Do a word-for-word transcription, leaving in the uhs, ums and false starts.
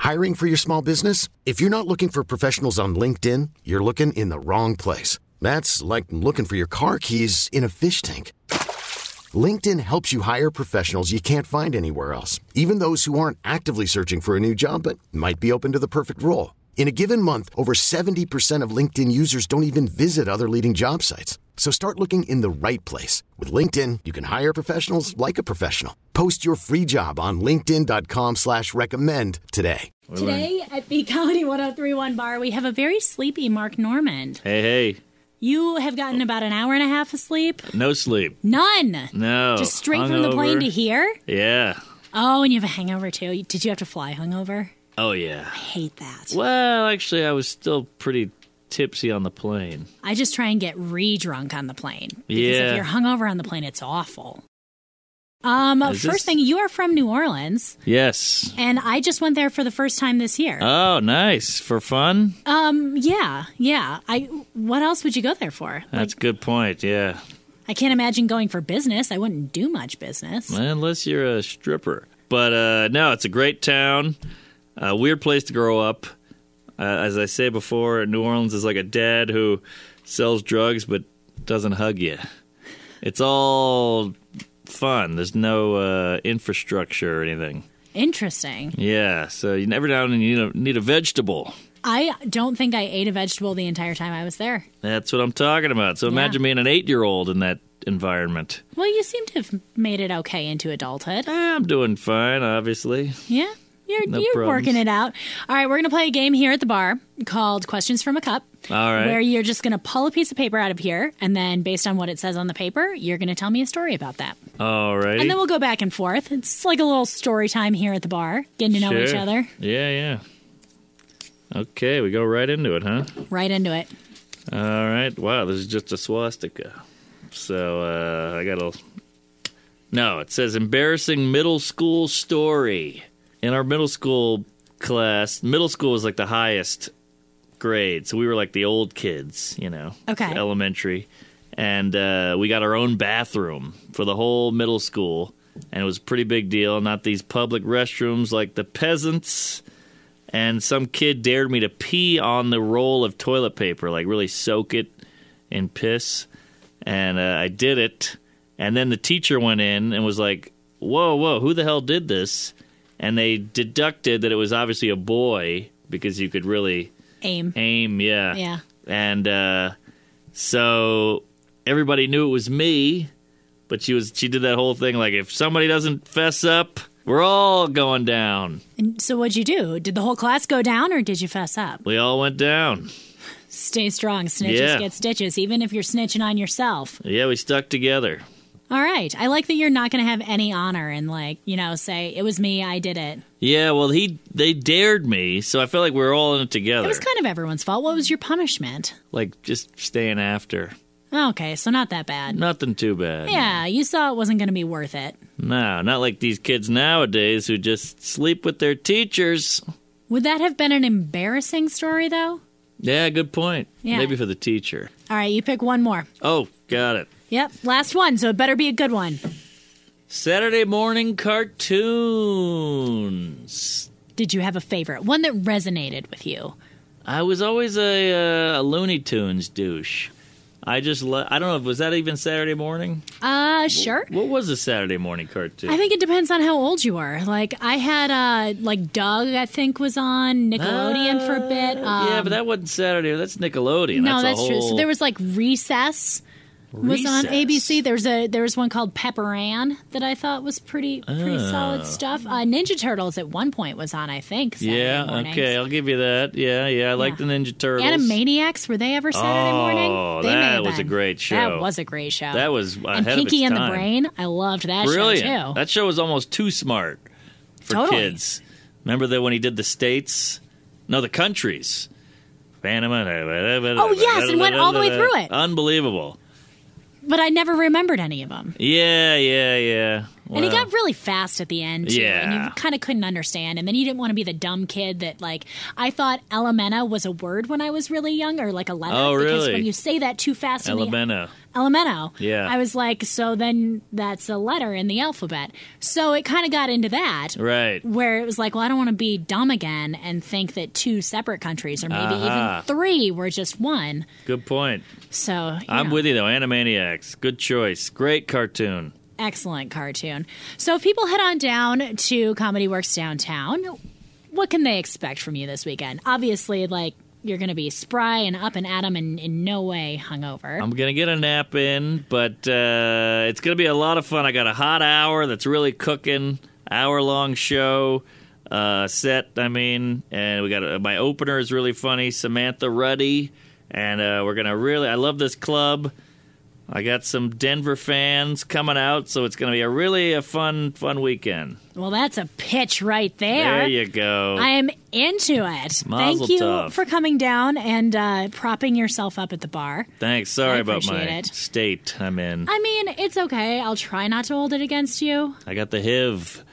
Hiring for your small business? If you're not looking for professionals on LinkedIn, you're looking in the wrong place. That's like looking for your car keys in a fish tank. LinkedIn helps you hire professionals you can't find anywhere else, even those who aren't actively searching for a new job but might be open to the perfect role. In a given month, over seventy percent of LinkedIn users don't even visit other leading job sites. So start looking in the right place. With LinkedIn, you can hire professionals like a professional. Post your free job on linkedin.com slash recommend today. Today at B Comedy one oh three point one Bar, we have a very sleepy Mark Normand. Hey, hey. You have gotten about an hour and a half of sleep? No sleep. None? No. Just straight hungover. from the plane to here? Yeah. Oh, and you have a hangover too. Did you have to fly hungover? Oh, yeah. I hate that. Well, actually, I was still pretty tipsy on the plane. I just try and get re-drunk on the plane. Because Yeah. if you're hungover on the plane, it's awful. Um, Is first this- thing, you are from New Orleans, Yes. and I just went there for the first time this year. Oh, nice. For fun? Um, yeah, yeah. I. What else would you go there for? That's a good point, yeah. I can't imagine going for business. I wouldn't do much business. Unless you're a stripper. But, uh, no, it's a great town. A weird place to grow up. Uh, as I say before, New Orleans is like a dad who sells drugs but doesn't hug you. It's all fun. There's no uh, infrastructure or anything. Interesting. Yeah, so you never down and you need a, need a vegetable. I don't think I ate a vegetable the entire time I was there. That's what I'm talking about. So Yeah. imagine being an eight-year-old in that environment. Well, you seem to have made it okay into adulthood. Eh, I'm doing fine, obviously. Yeah, you're, No you're problems. working it out. All right, we're going to play a game here at the bar called Questions from a Cup. All right. Where you're just going to pull a piece of paper out of here, and then based on what it says on the paper, you're going to tell me a story about that. All right. And then we'll go back and forth. It's like a little story time here at the bar, getting to know Sure. each other. Yeah, yeah. Okay, we go right into it, huh? Right into it. All right. Wow, this is just a swastika. So uh, I got a... No, it says embarrassing middle school story. In our middle school class, middle school was like the highest grade. So we were like the old kids, you know. Okay. Elementary. And uh, we got our own bathroom for the whole middle school. And it was a pretty big deal. Not these public restrooms like the peasants. And some kid dared me to pee on the roll of toilet paper, like really soak it in piss. And uh, I did it. And then the teacher went in and was like, whoa, whoa, who the hell did this? And they deducted that it was obviously a boy because you could really Aim. aim, yeah. Yeah. And uh, so everybody knew it was me, but she was she did that whole thing like, if somebody doesn't fess up, we're all going down. And so what'd you do? Did the whole class go down, or did you fess up? We all went down. Stay strong. Snitches Yeah. get stitches, even if you're snitching on yourself. Yeah, we stuck together. All right. I like that you're not going to have any honor and, like, you know, say, it was me, I did it. Yeah, well, he they dared me, so I felt like we were all in it together. It was kind of everyone's fault. What was your punishment? Like, just staying after. Okay, so not that bad. Nothing too bad. Yeah, you saw it wasn't going to be worth it. No, not like these kids nowadays who just sleep with their teachers. Would that have been an embarrassing story, though? Yeah, good point. Yeah. Maybe for the teacher. All right, you pick one more. Oh, got it. Yep, last one, so it better be a good one. Saturday morning cartoons. Did you have a favorite? One that resonated with you? I was always a, uh, a Looney Tunes douche. I just, lo- I don't know, was that even Saturday morning? Uh, sure. What was a Saturday morning cartoon? I think it depends on how old you were. Like, I had, uh, like, Doug, I think, was on Nickelodeon for a bit. Um, yeah, but that wasn't Saturday. That's Nickelodeon. No, that's, that's a true. whole... So there was, like, Recess. Was on Recess. A B C. There's a there was one called Pepper Ann that I thought was pretty pretty Oh. solid stuff. Uh, Ninja Turtles at one point was on, I think. Saturday Yeah, mornings. okay, I'll give you that. Yeah, yeah, I like the Yeah. Ninja Turtles. Animaniacs, were they ever Saturday Oh, morning? They may that have was a been. great show. That was a great show. That was and ahead Pinky of its and time. the Brain. I loved that Brilliant. show too. That show was almost too smart for Totally. kids. Remember that when he did the states? No, the countries. Panama. Oh, yes, and went all the way through it. Unbelievable. But I never remembered any of them. Yeah, yeah, yeah. And he got really fast at the end, too. Yeah. And you kind of couldn't understand. And then you didn't want to be the dumb kid that, like, I thought Elementa was a word when I was really young, or like a letter. Oh, Because really? when you say that too fast in the Elemento. Elemento. Yeah. I was like, so then that's a letter in the alphabet. So it kind of got into that. Right. Where it was like, well, I don't want to be dumb again and think that two separate countries, or maybe Uh-huh. even three, were just one. Good point. So, you I'm know. with you, though. Animaniacs. Good choice. Great cartoon. Excellent cartoon. So if people head on down to Comedy Works downtown, what can they expect from you this weekend? Obviously, like, you're going to be spry and up and at 'em and in no way hungover. I'm going to get a nap in, but uh, it's going to be a lot of fun. I got a hot hour that's really cooking, hour-long show uh, set, I mean, and we got a, my opener is really funny, Samantha Ruddy, and uh, we're going to really, I love this club. I got some Denver fans coming out, so it's going to be a really a fun, fun weekend. Well, that's a pitch right there. There you go. I am into it. Mazel Thank you tov. for coming down and uh, propping yourself up at the bar. Thanks. Sorry I about my appreciate it. state I'm in. I mean, it's okay. I'll try not to hold it against you. I got the H I V.